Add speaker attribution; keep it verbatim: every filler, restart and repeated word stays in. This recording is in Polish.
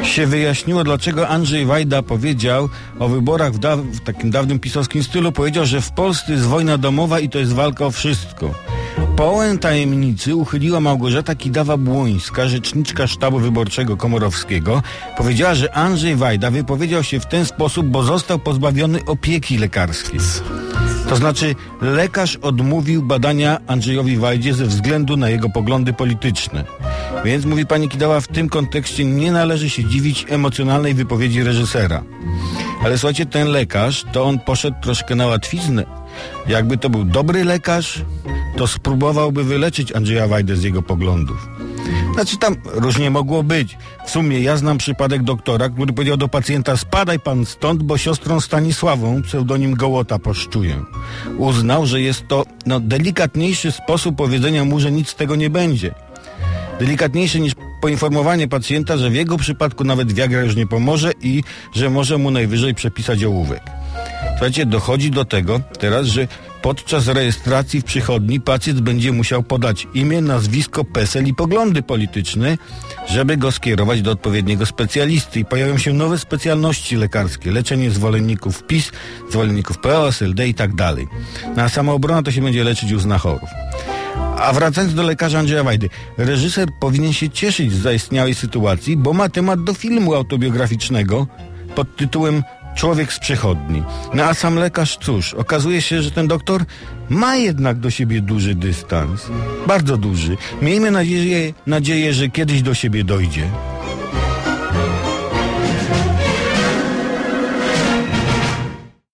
Speaker 1: się wyjaśniło, dlaczego Andrzej Wajda powiedział o wyborach w, da- w takim dawnym pisowskim stylu, powiedział, że w Polsce jest wojna domowa i to jest walka o wszystko. Połę tajemnicy uchyliła Małgorzata Kidawa-Błońska, rzeczniczka sztabu wyborczego Komorowskiego. Powiedziała, że Andrzej Wajda wypowiedział się w ten sposób, bo został pozbawiony opieki lekarskiej. To znaczy lekarz odmówił badania Andrzejowi Wajdzie ze względu na jego poglądy polityczne. Więc, mówi pani Kidała, w tym kontekście nie należy się dziwić emocjonalnej wypowiedzi reżysera. Ale słuchajcie, ten lekarz, to on poszedł troszkę na łatwiznę. Jakby to był dobry lekarz, to spróbowałby wyleczyć Andrzeja Wajdę z jego poglądów. Znaczy tam różnie mogło być. W sumie ja znam przypadek doktora, który powiedział do pacjenta: spadaj pan stąd, bo siostrą Stanisławą, pseudonim Gołota, poszczuję. Uznał, że jest to no, delikatniejszy sposób powiedzenia mu, że nic z tego nie będzie. Delikatniejszy niż poinformowanie pacjenta, że w jego przypadku nawet Viagra już nie pomoże i że może mu najwyżej przepisać ołówek. Słuchajcie, dochodzi do tego teraz, że podczas rejestracji w przychodni pacjent będzie musiał podać imię, nazwisko, PESEL i poglądy polityczne, żeby go skierować do odpowiedniego specjalisty. I pojawią się nowe specjalności lekarskie. Leczenie zwolenników PiS, zwolenników P O, S L D i tak dalej. Na samoobrona to się będzie leczyć u znachorów. A wracając do lekarza Andrzeja Wajdy, reżyser powinien się cieszyć z zaistniałej sytuacji, bo ma temat do filmu autobiograficznego pod tytułem Człowiek z przychodni. No a sam lekarz, cóż, okazuje się, że ten doktor ma jednak do siebie duży dystans. Bardzo duży. Miejmy nadzieję, nadzieję, że kiedyś do siebie dojdzie.